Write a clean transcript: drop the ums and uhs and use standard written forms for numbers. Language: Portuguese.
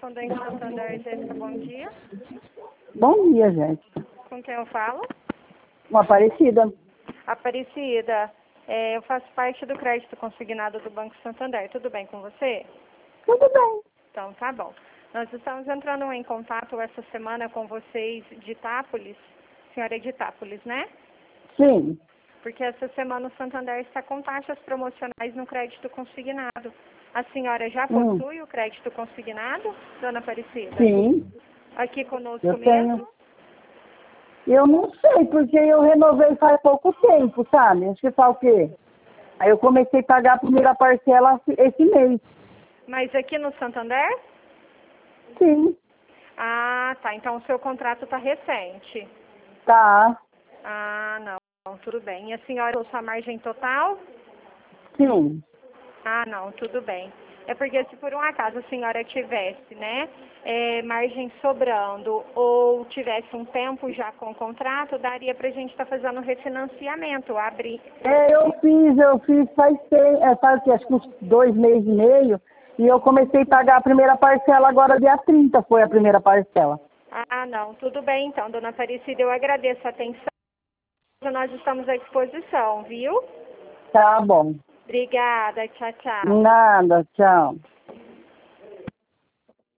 Correspondente Santander, Jéssica, bom dia. Bom dia, Jéssica. Com quem eu falo? Uma Aparecida. Aparecida, eu faço parte do crédito consignado do Banco Santander. Tudo bem com você? Tudo bem. Então, tá bom. Nós estamos entrando em contato essa semana com vocês de Itápolis. Senhora é de Itápolis, né? Sim. Porque essa semana o Santander está com taxas promocionais no crédito consignado. A senhora já possui o crédito consignado, dona Aparecida? Sim. Aqui conosco Eu mesmo? tenho. Eu não sei, porque eu renovei faz pouco tempo, sabe? Acho que faz o quê? Aí eu comecei a pagar a primeira parcela esse mês. Mas aqui no Santander? Sim. Ah, tá. Então o seu contrato está recente. Tá. Ah, não. Tudo bem. E a senhora usou sua margem total? Sim. Ah, não. Tudo bem. É porque se por um acaso a senhora tivesse, né, margem sobrando ou tivesse um tempo já com o contrato, daria pra gente estar fazendo refinanciamento, abrir. Eu fiz faz o quê? Acho que uns 2 meses e meio. E eu comecei a pagar a primeira parcela agora dia 30 foi a primeira parcela. Ah, não. Tudo bem então, dona Aparecida. Eu agradeço a atenção. Nós estamos à disposição, viu? Tá bom. Obrigada. Tchau, tchau. Nada, tchau.